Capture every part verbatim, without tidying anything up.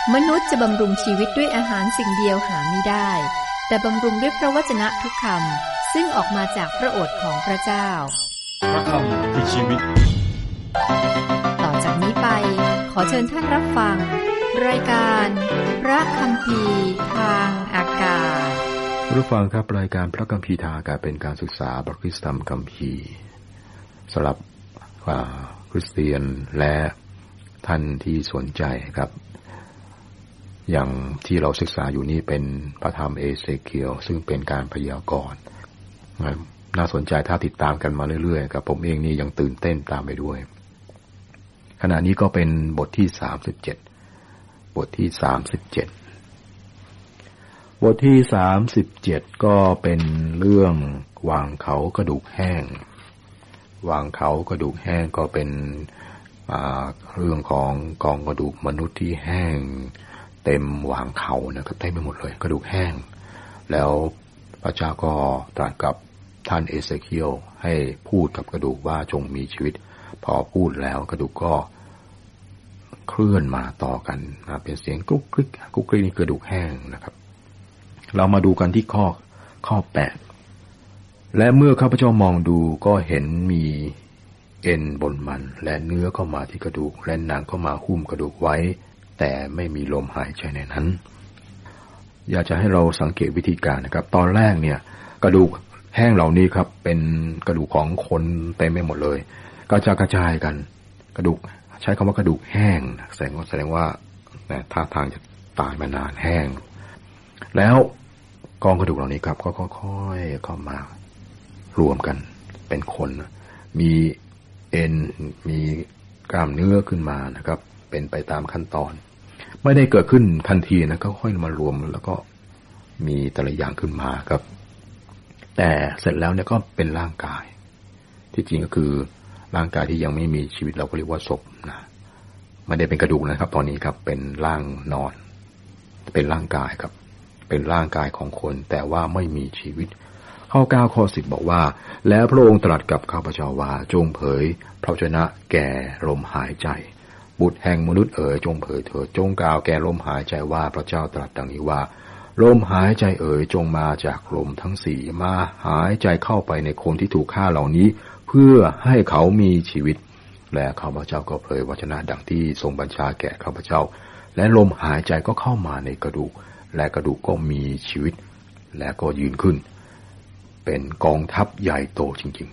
มนุษย์จะบำรุงชีวิตด้วยอาหารสิ่งเดียวหาไม่ได้แต่บำรุงด้วยพระวจนะทุกคำซึ่งออกมาจากพระโอษฐ์ของพระเจ้าพระคำคือชีวิตต่อจากนี้ไปขอเชิญท่านรับฟังรายการพระคัมภีร์ทางอากาศผู้ฟังครับรายการพระคัมภีร์ทางอากาศเป็นการศึกษาพระคริสตธรรมคัมภีร์สำหรับคริสเตียนและท่านที่สนใจครับอย่างที่เราศึกษาอยู่นี้เป็นพระธรรมเอเซเคียลซึ่งเป็นการพยากรณ์น่าสนใจถ้าติดตามกันมาเรื่อยๆครับผมเองนี่ยังตื่นเต้นตามไปด้วยขณะนี้ก็เป็นบทที่สามสิบเจ็ดบทที่สามสิบเจ็ดบทที่สามสิบเจ็ดก็เป็นเรื่องวางเขากระดูกแห้งวางเขากระดูกแห้งก็เป็นเรื่องของกองกระดูกมนุษย์ที่แห้งเต็มวางเขานะครับเต็มไปหมดเลยกระดูกแห้งแล้วพระเจ้าก็ตรัสกับท่านเอเซเคียลให้พูดกับกระดูกว่าจงมีชีวิตพอพูดแล้วกระดูกก็เคลื่อนมาต่อกันเป็นเสียงกรุกกริกกรุกกริกนี่กระดูกแห้งนะครับเรามาดูกันที่ข้อข้อแปดและเมื่อข้าพเจ้ามองดูก็เห็นมีเอ็นบนมันและเนื้อเข้ามาที่กระดูกและหนังเข้ามาหุ้มกระดูกไว้แต่ไม่มีลมหายใจในนั้นอยากจะให้เราสังเกตวิธีการนะครับตอนแรกเนี่ยกระดูกแห้งเหล่านี้ครับเป็นกระดูกของคนเต็มไปหมดเลยก็จะกระจายกันกระดูกใช้คำว่ากระดูกแห้งแสดงว่าแสดงว่าท่าทางจะตายมานานแห้งแล้วกองกระดูกเหล่านี้ครับก็ค่อยๆเข้ามารวมกันเป็นคนมีเอ็นมีกล้ามเนื้อขึ้นมานะครับเป็นไปตามขั้นตอนไม่ได้เกิดขึ้นทันทีนะก็ค่อยมารวมแล้วก็มีแต่ละอย่างขึ้นมาครับแต่เสร็จแล้วเนี่ยก็เป็นร่างกายที่จริงก็คือร่างกายที่ยังไม่มีชีวิตเราก็เรียกว่าศพนะไม่ได้เป็นกระดูกนะครับตอนนี้ครับเป็นร่างนอนเป็นร่างกายครับเป็นร่างกายของคนแต่ว่าไม่มีชีวิตข้อเก้าข้อสิบบอกว่าแล้วพระองค์ตรัสกับข้าพเจ้าว่าจงเผยพระวจนะแก่ลมหายใจบุตรแห่งมนุษย์เอ๋ยจงเผยเถิดจงกล่าวแก่ลมหายใจว่าพระเจ้าตรัสดังนี้ว่าลมหายใจเอ๋ยจงมาจากลมทั้งสี่มาหายใจเข้าไปในคนที่ถูกฆ่าเหล่านี้เพื่อให้เขามีชีวิตและข้าพเจ้าก็เผยวจนะดังที่ทรงบัญชาแก่ข้าพเจ้าและลมหายใจก็เข้ามาในกระดูกและกระดูกก็มีชีวิตและก็ยืนขึ้นเป็นกองทัพใหญ่โตจริง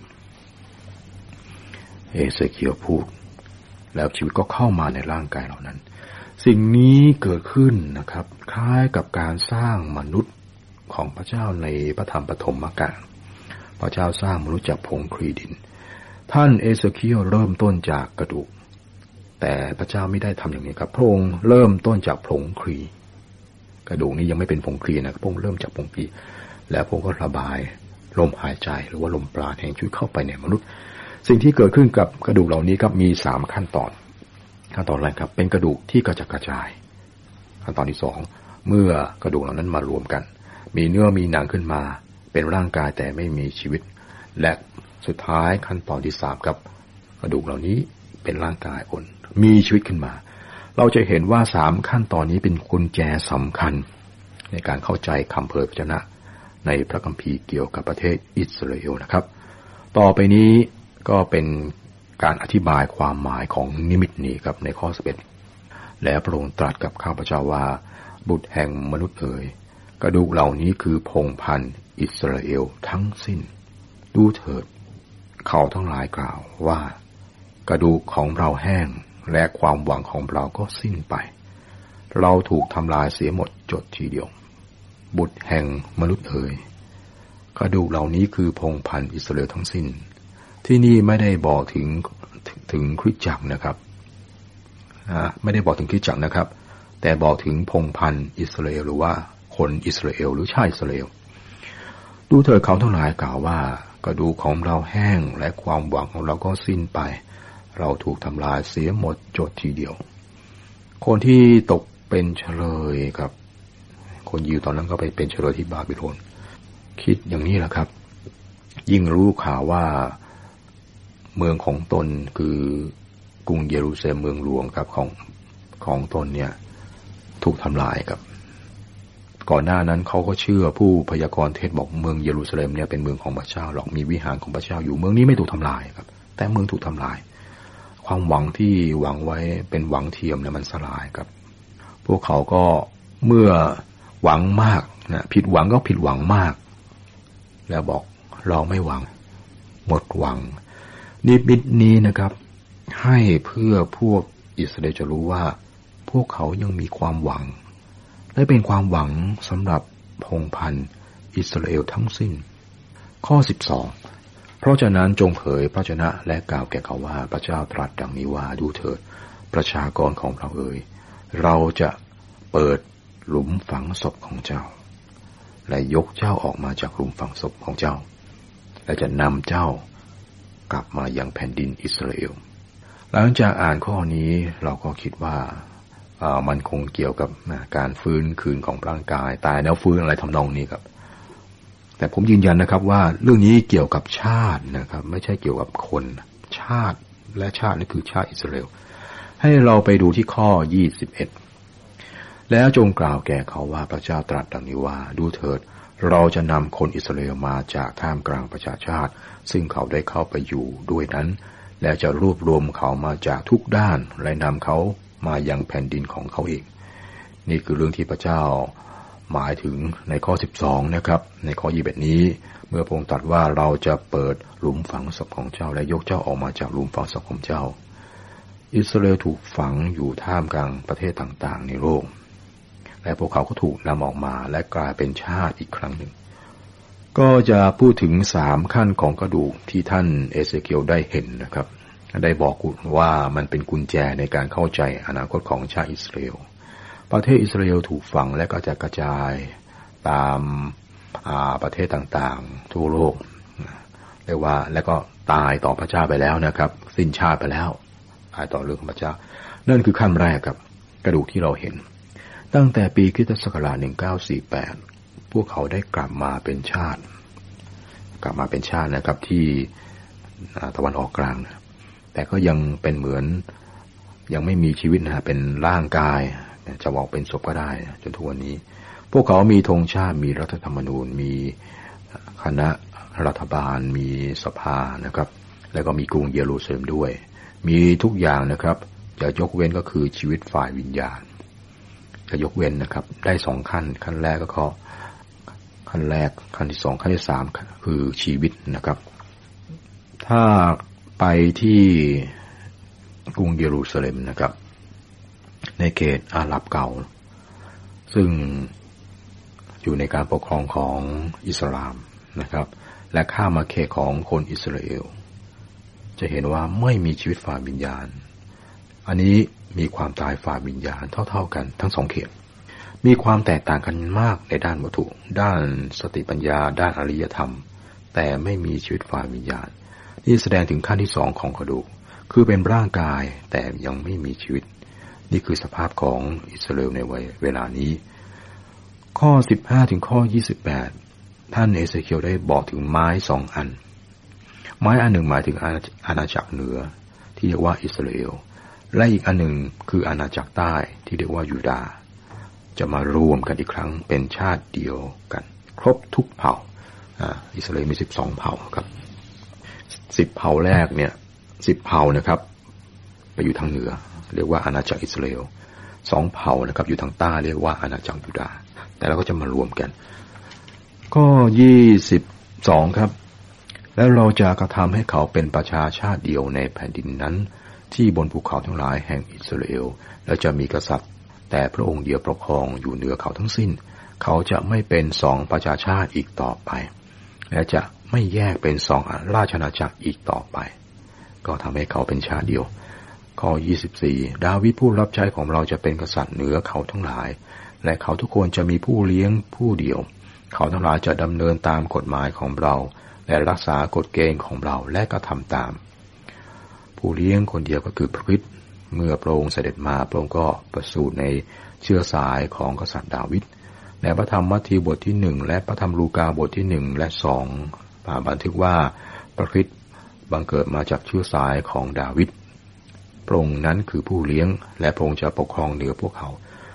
ๆเอเซเคียลพูดแล้วชีวิตก็เข้ามาในร่างกายเหล่านั้นสิ่งนี้เกิดขึ้นนะครับคล้ายกับการสร้างมนุษย์ของพระเจ้าในพระธรรมปฐมกาลพระเจ้าสร้างมนุษย์จากผงคลีดินท่านเอเซเคียลเริ่มต้นจากกระดูกแต่พระเจ้าไม่ได้ทำอย่างนี้ครับพระองค์เริ่มต้นจากผงคลีกระดูกนี้ยังไม่เป็นผงคลีนะพระองค์เริ่มจากผงคลีแล้วพระองค์ก็ระบายลมหายใจหรือว่าลมปราณแห่งชีวิตเข้าไปในมนุษย์สิ่งที่เกิดขึ้นกับกระดูกเหล่านี้ครับมีสามขั้นตอนขั้นตอนแรกครับเป็นกระดูกที่กระจัดกระจายขั้นตอนที่สองเมื่อกระดูกเหล่านั้นมารวมกันมีเนื้อมีหนังขึ้นมาเป็นร่างกายแต่ไม่มีชีวิตและสุดท้ายขั้นตอนที่สามครับกระดูกเหล่านี้เป็นร่างกายคนมีชีวิตขึ้นมาเราจะเห็นว่าสามขั้นตอนนี้เป็นกุญแจสำคัญในการเข้าใจคำเผยพระวจนะในพระคัมภีร์เกี่ยวกับประเทศอิสราเอลนะครับต่อไปนี้ก็เป็นการอธิบายความหมายของนิมิตนี้ครับในข้อสิบเอ็ดและพระองค์ตรัสกับข้าพเจ้าว่าบุตรแห่งมนุษย์เอ๋ยกระดูกเหล่านี้คือพงศ์พันธุ์อิสราเอลทั้งสิ้นดูเถิดเขาทั้งหลายกล่าวว่ากระดูกของเราแห้งและความหวังของเราก็สิ้นไปเราถูกทำลายเสียหมดจดทีเดียวบุตรแห่งมนุษย์เอ๋ยกระดูกเหล่านี้คือพงศ์พันธุ์อิสราเอลทั้งสิ้นที่นี่ไม่ได้บอกถึงถึงคริสตจักรนะครับไม่ได้บอกถึงคริสตจักรนะครับแต่บอกถึงพงศ์พันธุ์อิสราเอลหรือว่าคนอิสราเอลหรือชาติอิสราเอลดูเถิดเขาทั้งหลายกล่าวว่ากระดูกของเราแห้งและความหวังของเราก็สิ้นไปเราถูกทำลายเสียหมดจดทีเดียวคนที่ตกเป็นเฉลยครับคนยิวตอนนั้นก็ไปเป็นเฉลยที่บาบิโลนคิดอย่างนี้แหละครับยิ่งรู้ข่าวว่าเมืองของตนคือกรุงเยรูซาเล็มเมืองหลวงครับของของตนเนี่ยถูกทำลายครับก่อนหน้านั้นเขาก็เชื่อผู้พยากรณ์เทศบอกเมืองเยรูซาเล็มเนี่ยเป็นเมืองของพระเจ้าหรอกมีวิหารของพระเจ้าอยู่เมืองนี้ไม่ถูกทำลายครับแต่เมืองถูกทำลายความหวังที่หวังไว้เป็นหวังเทียมเนี่ยมันสลายครับพวกเขาก็เมื่อหวังมากนะผิดหวังก็ผิดหวังมากแล้วบอกเราไม่หวังหมดหวังนิมิตนี้นะครับให้เพื่อพวกอิสราเอลจะรู้ว่าพวกเขายังมีความหวังและเป็นความหวังสำหรับพงศ์พันธุ์อิสราเอลทั้งสิ้นข้อสิบสองเพราะฉะนั้นจงเผยพระชนะและกล่าวแก่เขาว่าพระเจ้าตรัสดังนี้ว่าดูเถิดประชากรของเราเอ๋ยเราจะเปิดหลุมฝังศพของเจ้าและยกเจ้าออกมาจากหลุมฝังศพของเจ้าและจะนำเจ้ากลับมายังแผ่นดินอิสราเอลหลังจากอ่านข้อนี้เราก็คิดว่ามันคงเกี่ยวกับการฟื้นคืนของร่างกายตายแล้วฟื้นอะไรทำนองนี้ครับแต่ผมยืนยันนะครับว่าเรื่องนี้เกี่ยวกับชาตินะครับไม่ใช่เกี่ยวกับคนชาติและชาตินี่คือชาติอิสราเอลให้เราไปดูที่ข้อยี่สิบเอ็ดแล้วจงกล่าวแก่เขาว่าพระเจ้าตรัสดังนี้ว่าดูเถิดเราจะนำคนอิสราเอลมาจากท่ามกลางประชาชาติซึ่งเขาได้เข้าไปอยู่ด้วยนั้นและจะรวบรวมเขามาจากทุกด้านและนำเขามายังแผ่นดินของเขาเองนี่คือเรื่องที่พระเจ้าหมายถึงในข้อสิบสองนะครับในข้อยี่สิบเอ็ดนี้เมื่อพระองค์ตรัสว่าเราจะเปิดหลุมฝังศพของเจ้าและยกเจ้าออกมาจากหลุมฝังศพของเจ้าอิสราเอลถูกฝังอยู่ท่ามกลางประเทศต่างๆในโลกและพวกเขาก็ถูกนำออกมาและกลายเป็นชาติอีกครั้งหนึ่งก็จะพูดถึงสามขั้นของกระดูกที่ท่านเอเซเคียวได้เห็นนะครับได้บอกว่ามันเป็นกุญแจในการเข้าใจอนาคตของชาติอิสราเอลประเทศอิสราเอลถูกฝังและก็จะกระจายตามประเทศต่างๆทั่วโลกเรียกว่าแล้วก็ตายต่อพระเจ้าไปแล้วนะครับสิ้นชาติไปแล้วตายต่อเรื่องของพระเจ้านั่นคือขั้นแรกครับกระดูกที่เราเห็นตั้งแต่ปีคริสตศักราชหนึ่งพันเก้าร้อยสี่สิบแปดพวกเขาได้กลับมาเป็นชาติกลับมาเป็นชาตินะครับที่ตะวันออกกลางนะแต่ก็ยังเป็นเหมือนยังไม่มีชีวิตนะเป็นร่างกายจะบอกเป็นศพก็ได้จนทุกวันนี้พวกเขามีธงชาติมีรัฐธรรมนูญมีคณะรัฐบาลมีสภานะครับแล้วก็มีกรุงเยรูซาเล็มด้วยมีทุกอย่างนะครับจะยกเว้นก็คือชีวิตฝ่ายวิญญาณจะยกเว้นนะครับได้สองขั้นขั้นแรกก็ข้อขั้นแรกขั้นที่สองขั้นที่สามคือชีวิตนะครับถ้าไปที่กรุงเยรูซาเล็มนะครับในเขตอาหรับเก่าซึ่งอยู่ในการปกครองของอิสลามนะครับและข้ามมาเขตของคนอิสราเอลจะเห็นว่าไม่มีชีวิตฝ่ายวิญญาณอันนี้มีความตายฝ่ายวิญญาณเท่าๆกันทั้งสองเขตมีความแตกต่างกันมากในด้านวัตถุด้านสติปัญญาด้านอริยธรรมแต่ไม่มีชีวิตฝ่ายวิญญาณนี่แสดงถึงขั้นที่สองของกระดูกคือเป็นร่างกายแต่ยังไม่มีชีวิตนี่คือสภาพของอิสราเอลในเวลานี้ข้อสิบห้าถึงข้อยี่สิบแปดท่านเอเซเคียวได้บอกถึงไม้สองอันไม้อันหนึ่งหมายถึงอาณาจักรเหนือที่เรียกว่าอิสราเอลและอีกอันหนึ่งคืออาณาจักรใต้ที่เรียกว่ายูดาห์จะมารวมกันอีกครั้งเป็นชาติเดียวกันครบทุกเผ่าอ่าอิสราเอลมีสิบสองเผ่าครับสิบเผ่าแรกเนี่ยสิบเผ่านะครับไปอยู่ทางเหนือเรียกว่าอาณาจักรอิสราเอลสองเผ่านะครับอยู่ทางใต้เรียกว่าอาณาจักรยูดาห์แต่เราก็จะมารวมกันก็ยี่สิบสองครับแล้วเราจะกระทำให้เขาเป็นประชาชาติเดียวในแผ่นดินนั้นที่บนภูเขาทั้งหลายแห่งอิสราเอลและจะมีกษัตริย์แต่พระองค์เดียวปกครองอยู่เหนือเขาทั้งสิ้นเขาจะไม่เป็นสองประชาชาติอีกต่อไปและจะไม่แยกเป็นสองราชอาณาจักรอีกต่อไปก็ทำให้เขาเป็นชาติเดียวข้อยี่สิบสี่ดาวิดผู้รับใช้ของเราจะเป็นกษัตริย์เหนือเขาทั้งหลายและเขาทุกคนจะมีผู้เลี้ยงผู้เดียวเขาทั้งหลายจะดำเนินตามกฎหมายของเราและรักษากฎเกณฑ์ของเราและก็ทำตามผู้เลี้ยงคนเดียวก็คือพระคริสต์เมื่อพระองค์เสด็จมาพระองค์ก็ประสูติในเชื้อสายของกษัตริย์ดาวิดในพระธรรมมัทธิวบทที่หนึ่งและพระธรรมลูกาบทที่หนึ่งและสองบันทึกว่าพระคริสต์บังเกิดมาจากเชื้อสายของดาวิดพระองค์นั้นคือผู้เลี้ยงและพระองค์จะปกครองเหนือพวกเขา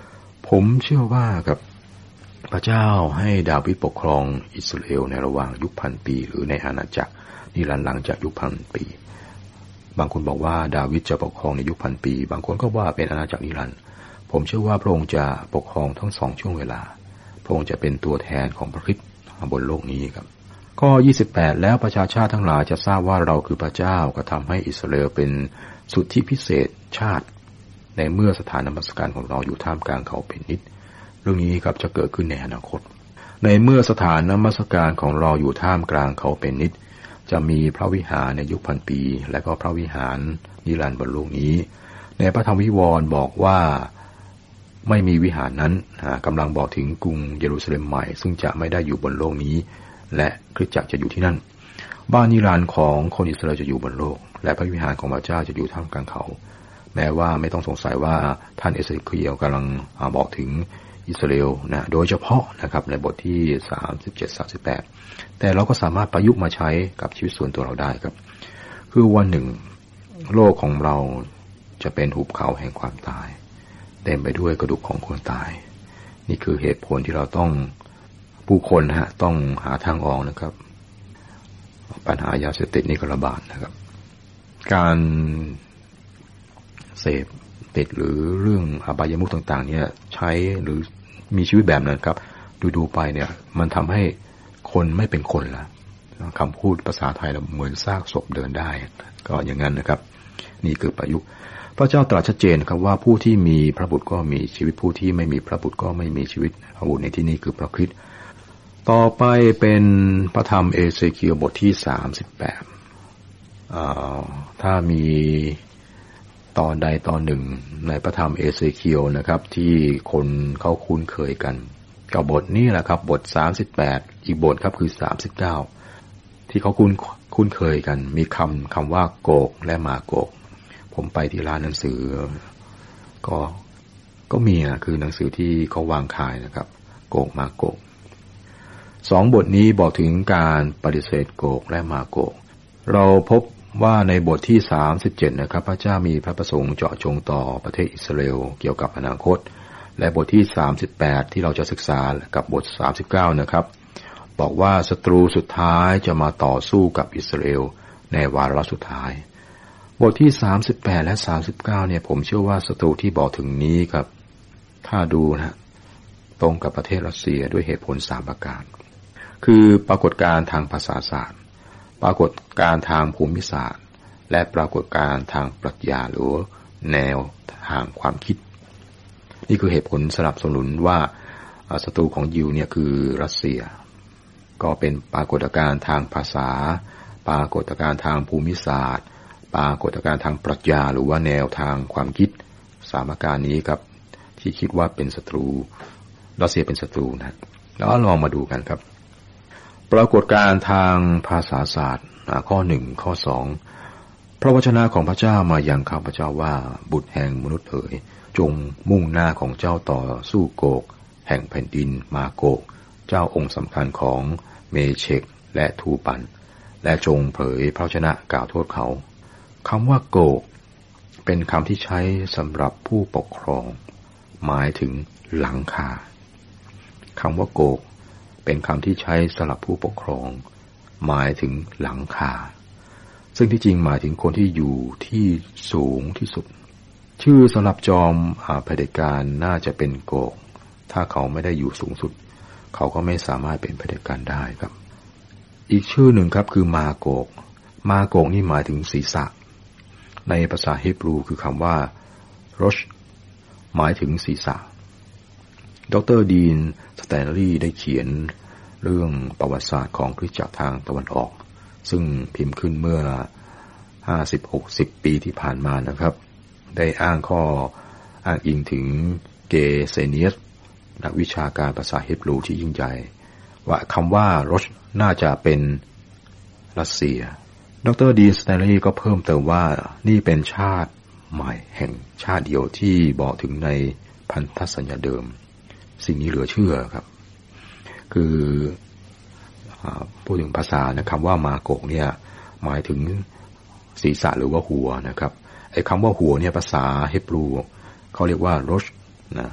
ผมเชื่อว่ากับพระเจ้าให้ดาวิดปกครองอิสราเอลในระหว่างยุคพันปีหรือในอาณาจักรนิรันดร์หลังจากยุคพันปีบางคนบอกว่าดาวิดจะปกครองในยุคพันปีบางคนก็ว่าเป็นอาณาจักรนิรันดร์ผมเชื่อว่าพระองค์จะปกครองทั้งสองช่วงเวลาพระองค์จะเป็นตัวแทนของพระคริสต์บนโลกนี้ครับข้อยี่สิบแปดแล้วประชาชาติทั้งหลายจะทราบว่าเราคือพระเจ้ากระทำให้อิสราเอลเป็นสุทธิพิเศษชาติในเมื่อสถานนมัสการของเราอยู่ท่ามกลางเขาเป็นนิดเรื่องนี้ครับจะเกิดขึ้นในอนาคตในเมื่อสถานนมัสการของเราอยู่ท่ามกลางเขาเป็นนิดจะมีพระวิหารในยุคพันปีและก็พระวิหารนิรันดร์บนโลกนี้ในพระธรรมวิวรณ์บอกว่าไม่มีวิหารนั้นกำลังบอกถึงกรุงเยรูซาเล็มใหม่ซึ่งจะไม่ได้อยู่บนโลกนี้และคริสตจักรจะอยู่ที่นั่นบ้านนิรันดร์ของคนอิสราเอลจะอยู่บนโลกและพระวิหารของพระเจ้าจะอยู่ท่ามกลางเขาแม้ว่าไม่ต้องสงสัยว่าท่านเอเสเคียลกำลังบอกถึงอิสราเอลนะโดยเฉพาะนะครับในบทที่สามสิบเจ็ด สามสิบแปดแต่เราก็สามารถประยุกต์มาใช้กับชีวิตส่วนตัวเราได้ครับคือวันหนึ่งโลกของเราจะเป็นหุบเขาแห่งความตายเต็มไปด้วยกระดูกของคนตายนี่คือเหตุผลที่เราต้องผู้คนฮะต้องหาทางออกนะครับปัญหายาเสพติดนี่ก็ระบาดนะครับการเสพติดหรือเรื่องอบายมุขต่างๆเนี่ยใช้หรือมีชีวิตแบบนั้นครับดูๆไปเนี่ยมันทำให้คนไม่เป็นคนละคำพูดภาษาไทยเราเหมือนซากศพเดินได้ก็อย่างนั้นนะครับนี่คือประยุกต์พระเจ้าตรัสชัดเจนครับว่าผู้ที่มีพระบุตรก็มีชีวิตผู้ที่ไม่มีพระบุตรก็ไม่มีชีวิตพระบุตรในที่นี้คือพระคริสต์ต่อไปเป็นพระธรรมเอเสเคียลบทที่สามสิบแปดอ่าถ้ามีตอนใดตอนหนึ่งในพระธรรมเอเสเคียลนะครับที่คนเขาคุ้นเคยกันกับบทนี้แหละครับบทสามสิบแปดอีกบทครับคือสามสิบเก้าที่เขาคุ้นคุ้นเคยกันมีคำคำว่าโกกและมาโกกผมไปที่ร้านหนังสือก็ก็มีนะคือหนังสือที่เขาวางขายนะครับโกกมาโกกสองบทนี้บอกถึงการปฏิเสธโกกและมาโกกเราพบว่าในบทที่สามสิบเจ็ดนะครับพระเจ้ามีพระประสงค์เจาะจงต่อประเทศอิสราเอลเกี่ยวกับอนาคตและบทที่สามสิบแปดที่เราจะศึกษากับบทสามสิบเก้านะครับบอกว่าศัตรูสุดท้ายจะมาต่อสู้กับอิสราเอลในวาระสุดท้ายบทที่สามสิบแปดและสามสิบเก้าเนี่ยผมเชื่อว่าศัตรูที่บอกถึงนี้ครับถ้าดูนะตรงกับประเทศรัสเซียด้วยเหตุผลสามประการคือปรากฏการณ์ทางภาษาศาสตร์ปรากฏการณ์ทางภูมิศาสตร์และปรากฏการณ์ทางปรัชญาหรือแนวทางความคิดนี่คือเหตุผลสนับสนุนว่าศัตรูของยิวเนี่ยคือรัสเซียก็เป็นปรากฏการณ์ทางภาษาปรากฏการณ์ทางภูมิศาสตร์ปรากฏการณ์ทางปรัชญาหรือว่าแนวทางความคิดสามประการนี้ครับที่คิดว่าเป็นศัตรูรัสเซียเป็นศัตรูนะแล้วลองมาดูกันครับปรากฏการณ์ทางภาษาศาสตร์ข้อหนึ่งข้อสองพระวจนะของพระเจ้ามายังข้าพเจ้าว่าบุตรแห่งมนุษย์เอ๋ยจงมุ่งหน้าของเจ้าต่อสู้โกกแห่งแผ่นดินมาโกกเจ้าองค์สำคัญของเมเชกและทูปันและจงเผยพระวจนะกล่าวโทษเขาคำว่าโกกเป็นคำที่ใช้สำหรับผู้ปกครองหมายถึงหลังคาคำว่าโกกเป็นคำที่ใช้สำหรับผู้ปกครองหมายถึงหลังคาซึ่งที่จริงหมายถึงคนที่อยู่ที่สูงที่สุดชื่อสำหรับจอมอาเผด็จการน่าจะเป็นโกกถ้าเขาไม่ได้อยู่สูงสุดเขาก็ไม่สามารถเป็นเผด็จการได้ครับอีกชื่อหนึ่งครับคือมาโกกมาโกกนี่หมายถึงศีรษะในภาษาฮีบรูคือคำว่าโรชหมายถึงศีรษะดร.ดีนสแตนลีย์ได้เขียนเรื่องประวัติศาสตร์ของคริสตจักรทางตะวันออกซึ่งพิมพ์ขึ้นเมื่อ ห้าสิบหกสิบ ปีที่ผ่านมานะครับได้อ้างข้ออ้างอิงถึงเกเซเนียสนักวิชาการภาษาฮีบรูที่ยิ่งใหญ่ว่าคำว่าโรชน่าจะเป็นรัสเซียดร.ดีนสแตนลีย์ก็เพิ่มเติมว่านี่เป็นชาติใหม่แห่งชาติเดียวที่บอกถึงในพันธสัญญาเดิมสิ่งนี้เหลือเชื่อครับคือพูดถึงภาษานะคำว่ามาโกกเนี่ยหมายถึงศีรษะหรือว่าหัวนะครับไอ้คำว่าหัวเนี่ยภาษาฮีบรูเขาเรียกว่าโรชนะ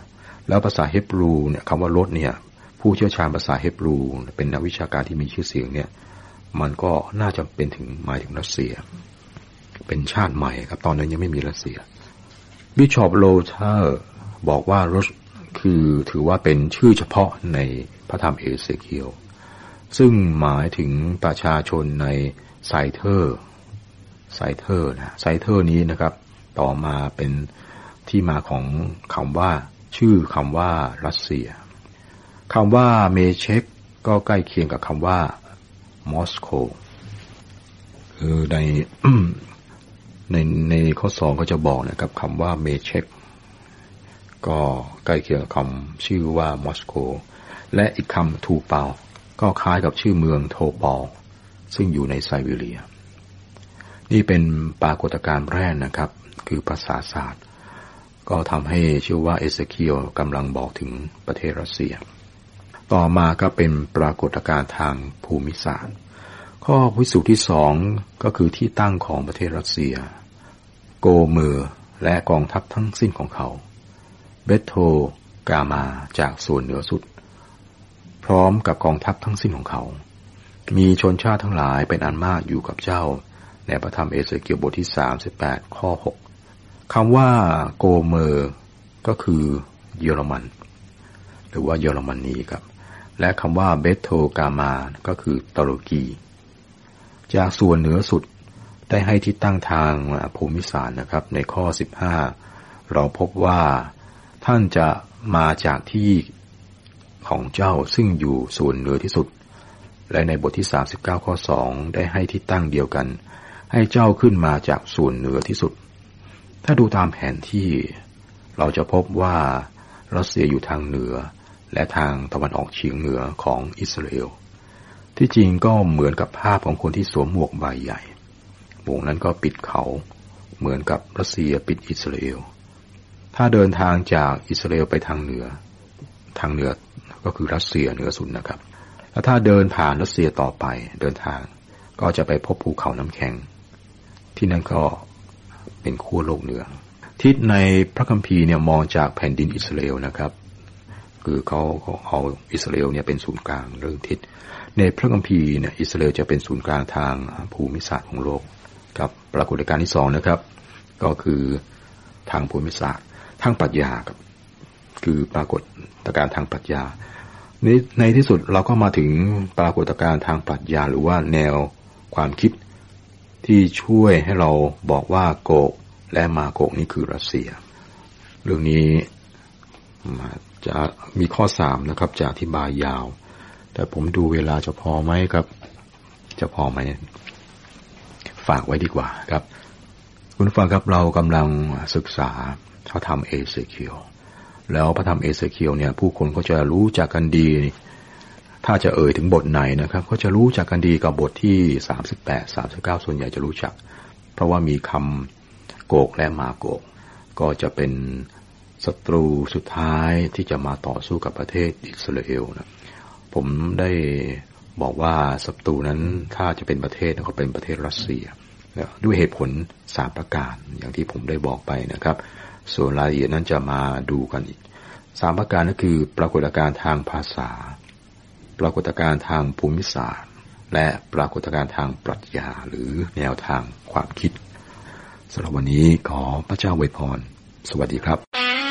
แล้วภาษาเฮบรูเนี่ยคำว่ารถเนี่ยผู้เชี่ยวชาญภาษาเฮบรูเป็นนักวิชาการที่มีชื่อเสียงเนี่ยมันก็น่าจะเป็นถึงหมายถึงรัสเซียเป็นชาติใหม่ครับตอนนั้นยังไม่มีรัสเซียบิชอปโลเทอร์บอกว่ารถคือถือว่าเป็นชื่อเฉพาะในพระธรรมเอเสเคียลซึ่งหมายถึงประชาชนในไซเทอร์ไซเทอร์นะไซเทอร์นี้นะครับต่อมาเป็นที่มาของคำว่าชื่อคำว่ารัสเซียคำว่าเมเชกก็ใกล้เคียงกับคำว่ามอสโกคือใน ในในข้อสองก็จะบอกนะครับคำว่าเมเชกก็ใกล้เคียงกับคำชื่อว่ามอสโกและอีกคำทูเปาก็คล้ายกับชื่อเมืองโทปอลซึ่งอยู่ในไซบีเรียนี่เป็นปรากฏการณ์แรกนะครับคือภาษาศาสตร์ก็ทำให้เชื่อว่าเอเสเคียลกำลังบอกถึงประเทศรัสเซียต่อมาก็เป็นปรากฏการณ์ทางภูมิศาสตร์ข้อพิสูจน์ที่สองก็คือที่ตั้งของประเทศรัสเซียโกเมอร์และกองทัพทั้งสิ้นของเขาเบโทกามาจากส่วนเหนือสุดพร้อมกับกองทัพทั้งสิ้นของเขามีชนชาติทั้งหลายเป็นอันมากอยู่กับเจ้าในพระธรรมเอเสเคียลบทที่สามสิบแปดข้อหกคำว่าโกเมอร์ก็คือเยอรมันหรือว่าเยอรมนีครับและคำว่าเบโทกามาก็คือตุรกีจากส่วนเหนือสุดได้ให้ที่ตั้งทางภูมิศาสตร์นะครับในข้อสิบห้าเราพบว่าท่านจะมาจากที่ของเจ้าซึ่งอยู่ส่วนเหนือที่สุดและในบทที่สามสิบเก้าข้อสองได้ให้ที่ตั้งเดียวกันให้เจ้าขึ้นมาจากส่วนเหนือที่สุดถ้าดูตามแผนที่เราจะพบว่ารัสเซียอยู่ทางเหนือและทางตะวันออกเฉียงเหนือของอิสราเอลที่จริงก็เหมือนกับภาพของคนที่สวมหมวกใบใหญ่หมวกนั้นก็ปิดเขาเหมือนกับรัสเซียปิดอิสราเอลถ้าเดินทางจากอิสราเอลไปทางเหนือทางเหนือก็คือรัสเซียเหนือสุดนะครับแล้วถ้าเดินผ่านรัสเซียต่อไปเดินทางก็จะไปพบภูเขาน้ำแข็งที่นั่นก็เป็นขั้วโลกเหนือทิศในพระคัมภีร์เนี่ยมองจากแผ่นดินอิสราเอลนะครับคือเขาเอาอิสราเอลเนี่ยเป็นศูนย์กลางเรื่องทิศในพระคัมภีร์เนี่ยอิสราเอลจะเป็นศูนย์กลางทางภูมิศาสตร์ของโลกกับปรากฏการณ์ที่สองนะครับก็คือทางภูมิศาสตร์ทางปรัชญาครับคือปรากฏการณ์ทางปรัชญาในในที่สุดเราก็มาถึงปรากฏการณ์ทางปรัชญาหรือว่าแนวความคิดที่ช่วยให้เราบอกว่าโกกและมาโกกนี่คือรัสเซียเรื่องนี้จะมีข้อสามนะครับจะอธิบายยาวแต่ผมดูเวลาจะพอไหมครับจะพอไหมฝากไว้ดีกว่าครับคุณฟังครับเรากำลังศึกษาพระธรรมเอเสเคียลแล้วพระธรรมเอเสเคียลเนี่ยผู้คนก็จะรู้จักกันดีถ้าจะเอ่ยถึงบทไหนนะครับก็จะรู้จักกันดีกับบทที่สามสิบแปด สามสิบเก้าส่วนใหญ่จะรู้จักเพราะว่ามีคำโกกและมาโกกก็จะเป็นศัตรูสุดท้ายที่จะมาต่อสู้กับประเทศอิสราเอลนะผมได้บอกว่าศัตรูนั้นถ้าจะเป็นประเทศก็เป็นประเทศรัสเซียด้วยเหตุผลสามประการอย่างที่ผมได้บอกไปนะครับส่วนรายละเอียดนั้นจะมาดูกันอีกสามประการก็คือปรากฏการณ์ทางภาษาปรากฏการณ์ทางภูมิศาสตร์และปรากฏการณ์ทางปรัชญาหรือแนวทางความคิดสำหรับวันนี้ขอพระเจ้าอวยพรสวัสดีครับ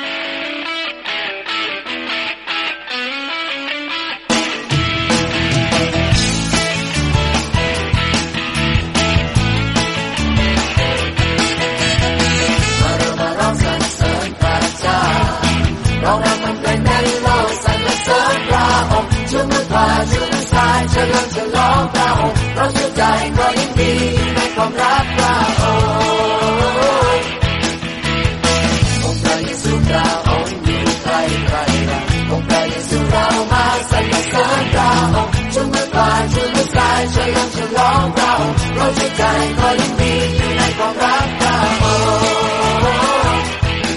เฉลิมฉลองพระองค์เราเชื่อใจก็ยินดีในความรักพระองค์องค์พระเยซูเราองค์อยู่ใกล้ใกล้เราองค์พระเยซูเรามาสรรเสริญพระองค์ชูมือขวาชูมือซ้ายเฉลิมฉลองพระองค์เราเชื่อใจก็ยินดีในความรักพระองค์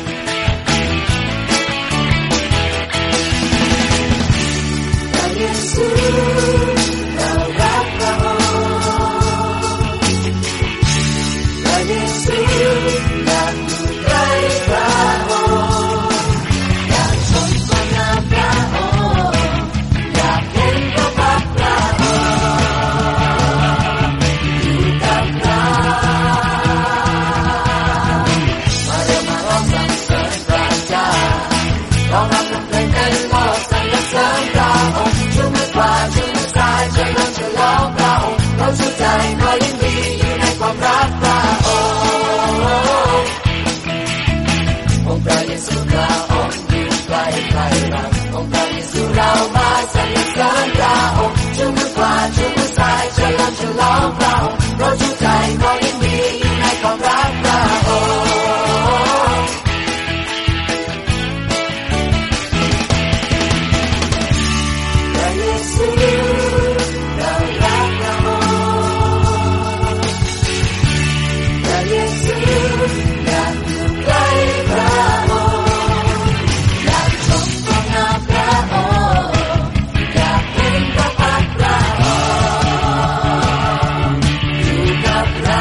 พระเยซูองค์พระเยซูพระองค์อยู่ใกล้ใกล้เราองค์พระเยซูเรามาสรรเสริญพระองค์ชูมือขวาชูมือซ้ายเฉลิมฉลองพระองค์เราชูใจก็ยินดีในความรักพระองค์พระเยซูเรารักพระองค์พระเยซูอยากอยู่ใกล้พระองค์อยากชมความงามพระองค์อยากเห็นพระพักตร์พระองค์อยู่กับเรา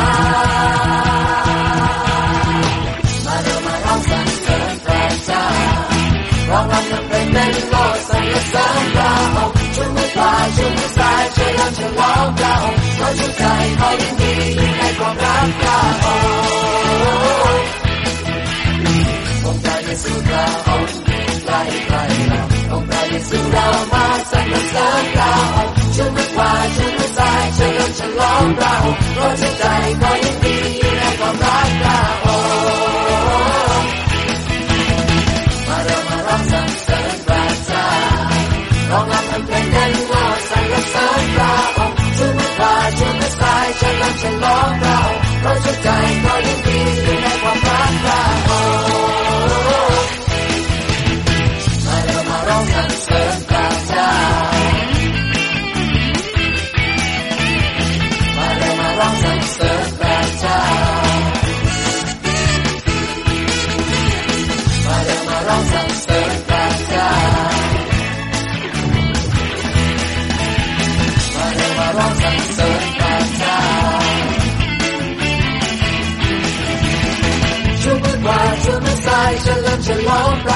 มาเร็วมาร้องสรรเสริญพระเจ้าร้องรำนำเพลงเป็นโลดสรรเสริญพระองค์ชูมือขวาชูมือซ้ายเฉลิมฉลองพระองค์เราชูใจเขายินดีในความรักพระองค์องค์พระเยซูพระองค์อยู่ใกล้ใกล้เราองค์พระเยซูเรามาสรรเสริญพระองค์ชูมือขวาชูมือซ้ายเฉลิมฉลองพระองค์เราชูใจเขายินดีในความรักพระองค์มาเร็วมาร้องสรรเสริญพระเจ้าร้องรำทำเพลงกันโลดสรรเสริญพระองค์ชูมือขวาชูมือซ้ายเฉลิมฉลองพระองค์เราชูใจเขายินดีในความรักพระองค์มาเร็วมาร้องสรรเสริญพระเจ้ามาเร็วมาร้องสรรเสริญพระเจ้ามาเร็วมาร้องสรรเสริญพระเจ้ามาเร็วมาร้องสรรเสริญพระเจ้าชูมือขวาชูมือซ้ายเฉลิมฉลองพระ